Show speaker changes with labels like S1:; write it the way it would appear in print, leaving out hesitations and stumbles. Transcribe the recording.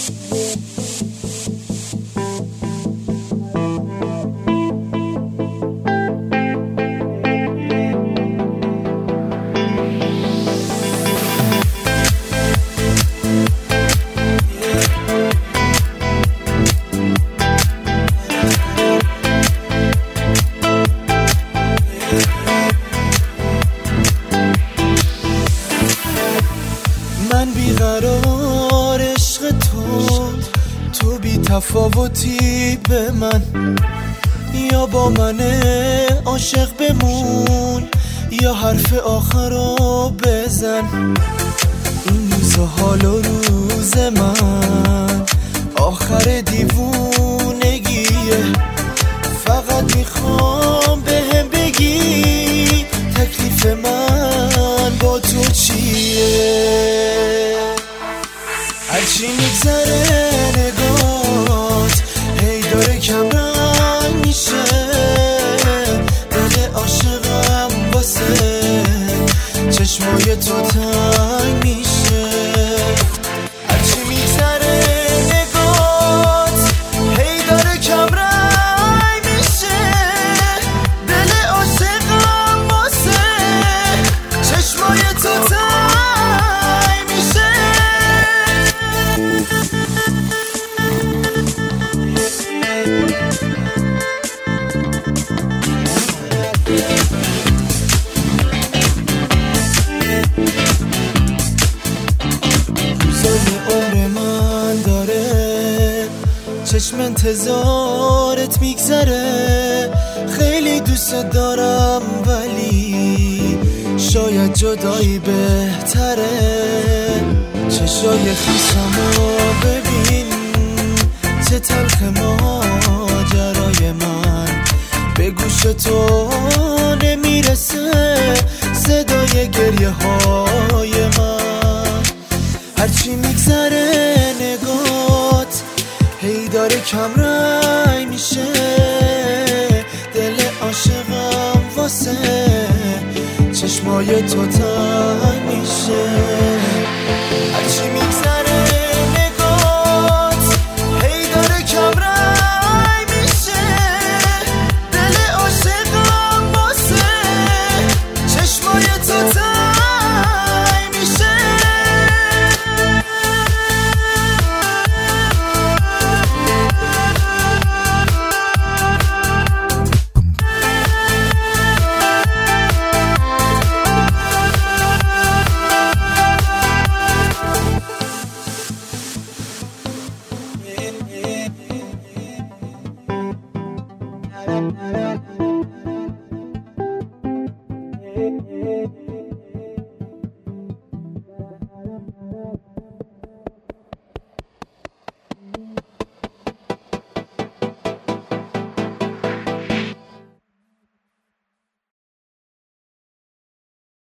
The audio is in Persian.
S1: من بیقرار عشق تو بی تفاوتی به من، یا با من عاشق بمون یا حرف آخرو بزن. این روز حال و روز من آخر دیوونگیه، فقط میخوام بهم بگی تکلیف من با تو چیه. هرچی میگذره نگات هی داره کم رنگ میشه، دل عاشقم واسه چشمای تو تنگ میشه. هرچی میگذره نگات هی داره کم رنگ میشه، دل عاشقم واسه چشمای تو تنگ میشه. روزای عمر من داره چشم انتظارت میگذره، خیلی دوست دارم ولی شاید جدایی بهتره. چشای خیسمو ببین چه تلخ ماجرای من، به گوش تو نمیرسه صدای گریه های من. هرچی میگذره نگات هی داره کم رنگ میشه، دل عاشقم واسه چشمای تو تنگ میشه. هرچی میگذره نگات هی داره کم رنگ میشه، دل عاشقم واسه چشمای تو تنگ میشه.
S2: Yeah.